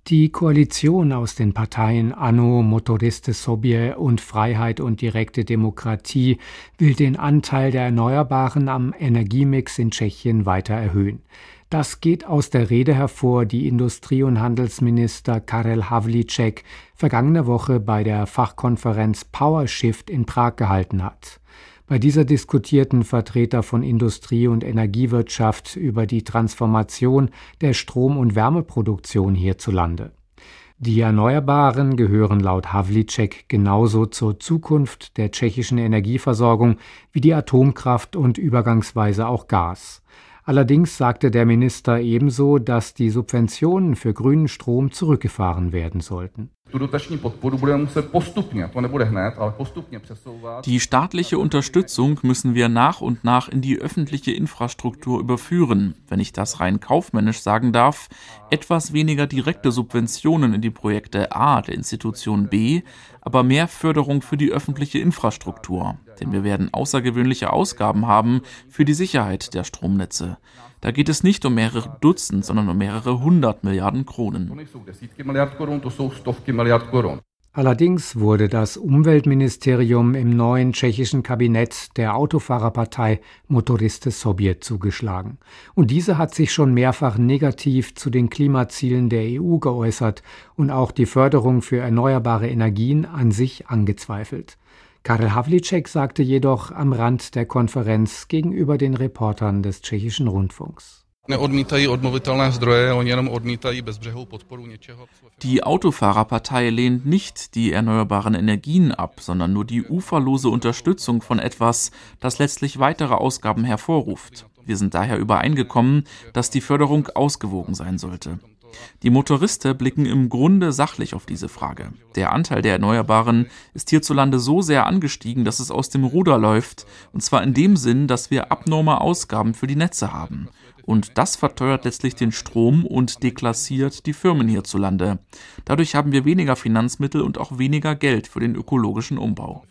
Die Koalition aus den Parteien ANO, Motoriste Sobie und Freiheit und direkte Demokratie will den Anteil der Erneuerbaren am Energiemix in Tschechien weiter erhöhen. Das geht aus der Rede hervor, die Industrie- und Handelsminister Karel Havlíček vergangene Woche bei der Fachkonferenz PowerShift in Prag gehalten hat. Bei dieser diskutierten Vertreter von Industrie- und Energiewirtschaft über die Transformation der Strom- und Wärmeproduktion hierzulande. Die Erneuerbaren gehören laut Havlíček genauso zur Zukunft der tschechischen Energieversorgung wie die Atomkraft und übergangsweise auch Gas. Allerdings sagte der Minister ebenso, dass die Subventionen für grünen Strom zurückgefahren werden sollten. Die staatliche Unterstützung müssen wir nach und nach in die öffentliche Infrastruktur überführen. Wenn ich das rein kaufmännisch sagen darf, etwas weniger direkte Subventionen in die Projekte A der Institution B, aber mehr Förderung für die öffentliche Infrastruktur. Denn wir werden außergewöhnliche Ausgaben haben für die Sicherheit der Stromnetze. Da geht es nicht um mehrere Dutzend, sondern um mehrere 100 Milliarden Kronen. Allerdings wurde das Umweltministerium im neuen tschechischen Kabinett der Autofahrerpartei Motoriste Sobie zugeschlagen. Und diese hat sich schon mehrfach negativ zu den Klimazielen der EU geäußert und auch die Förderung für erneuerbare Energien an sich angezweifelt. Karel Havlíček sagte jedoch am Rand der Konferenz gegenüber den Reportern des tschechischen Rundfunks: Die Autofahrerpartei lehnt nicht die erneuerbaren Energien ab, sondern nur die uferlose Unterstützung von etwas, das letztlich weitere Ausgaben hervorruft. Wir sind daher übereingekommen, dass die Förderung ausgewogen sein sollte. Die Motoriste blicken im Grunde sachlich auf diese Frage. Der Anteil der Erneuerbaren ist hierzulande so sehr angestiegen, dass es aus dem Ruder läuft, und zwar in dem Sinn, dass wir abnorme Ausgaben für die Netze haben. Und das verteuert letztlich den Strom und deklassiert die Firmen hierzulande. Dadurch haben wir weniger Finanzmittel und auch weniger Geld für den ökologischen Umbau.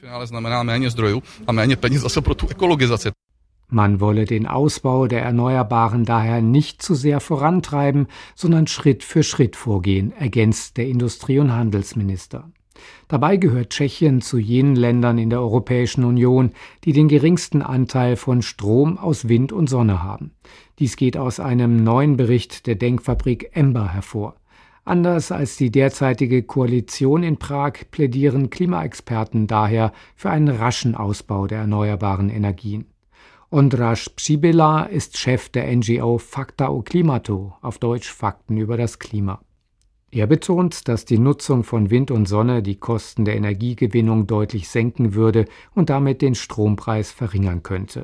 Man wolle den Ausbau der Erneuerbaren daher nicht zu sehr vorantreiben, sondern Schritt für Schritt vorgehen, ergänzt der Industrie- und Handelsminister. Dabei gehört Tschechien zu jenen Ländern in der Europäischen Union, die den geringsten Anteil von Strom aus Wind und Sonne haben. Dies geht aus einem neuen Bericht der Denkfabrik Ember hervor. Anders als die derzeitige Koalition in Prag plädieren Klimaexperten daher für einen raschen Ausbau der erneuerbaren Energien. Ondráš Přibyla ist Chef der NGO Fakta o klimatu, auf Deutsch Fakten über das Klima. Er betont, dass die Nutzung von Wind und Sonne die Kosten der Energiegewinnung deutlich senken würde und damit den Strompreis verringern könnte.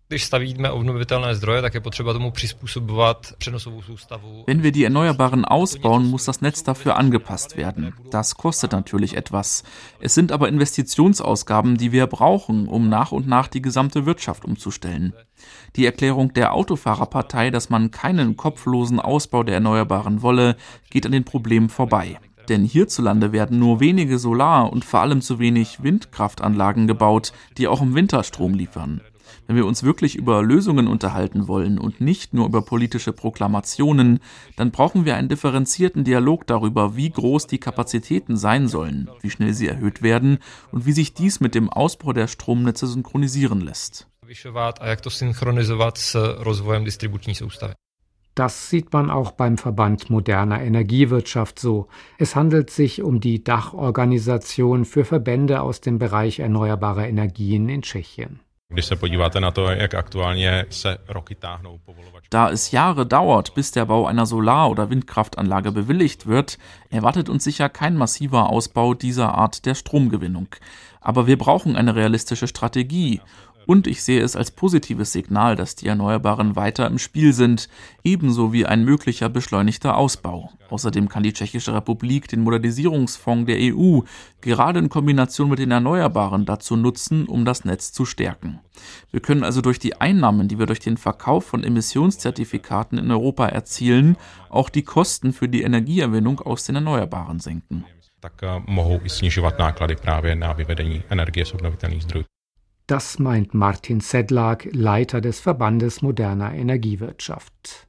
Wenn wir die Erneuerbaren ausbauen, muss das Netz dafür angepasst werden. Das kostet natürlich etwas. Es sind aber Investitionsausgaben, die wir brauchen, um nach und nach die gesamte Wirtschaft umzustellen. Die Erklärung der Autofahrerpartei, dass man keinen kopflosen Ausbau der Erneuerbaren wolle, geht an den Problemen vorbei. Denn hierzulande werden nur wenige Solar- und vor allem zu wenig Windkraftanlagen gebaut, die auch im Winter Strom liefern. Wenn wir uns wirklich über Lösungen unterhalten wollen und nicht nur über politische Proklamationen, dann brauchen wir einen differenzierten Dialog darüber, wie groß die Kapazitäten sein sollen, wie schnell sie erhöht werden und wie sich dies mit dem Ausbau der Stromnetze synchronisieren lässt. Das sieht man auch beim Verband Moderner Energiewirtschaft so. Es handelt sich um die Dachorganisation für Verbände aus dem Bereich erneuerbarer Energien in Tschechien. Da es Jahre dauert, bis der Bau einer Solar- oder Windkraftanlage bewilligt wird, erwartet uns sicher kein massiver Ausbau dieser Art der Stromgewinnung. Aber wir brauchen eine realistische Strategie. Und ich sehe es als positives Signal, dass die Erneuerbaren weiter im Spiel sind, ebenso wie ein möglicher beschleunigter Ausbau. Außerdem kann die Tschechische Republik den Modernisierungsfonds der EU gerade in Kombination mit den Erneuerbaren dazu nutzen, um das Netz zu stärken. Wir können also durch die Einnahmen, die wir durch den Verkauf von Emissionszertifikaten in Europa erzielen, auch die Kosten für die Energiegewinnung aus den Erneuerbaren senken. Das meint Martin Sedlak, Leiter des Verbandes Moderner Energiewirtschaft.